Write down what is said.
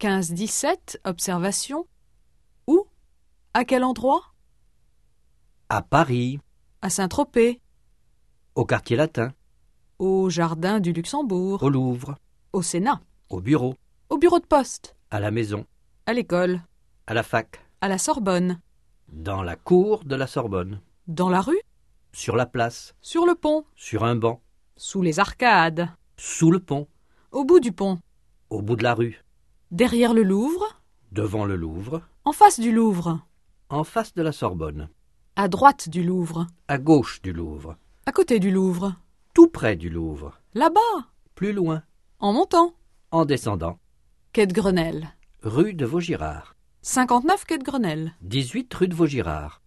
15-17, observation. Où? À quel endroit? À Paris, À Saint-Tropez, au quartier latin, au Jardin du Luxembourg, au Louvre, au Sénat, au bureau, au bureau de poste, à la maison, à l'école, à la fac, à la Sorbonne, dans la cour de la Sorbonne, dans la rue, sur la place, sur le pont, sur un banc, sous les arcades, sous le pont, au bout du pont, au bout de la rue, derrière le Louvre, devant le Louvre, en face du Louvre, en face de la Sorbonne, à droite du Louvre, à gauche du Louvre, à côté du Louvre, tout près du Louvre, là-bas, plus loin, en montant, en descendant, quai de Grenelle, rue de Vaugirard, 59 quai de Grenelle. 18 rue de Vaugirard.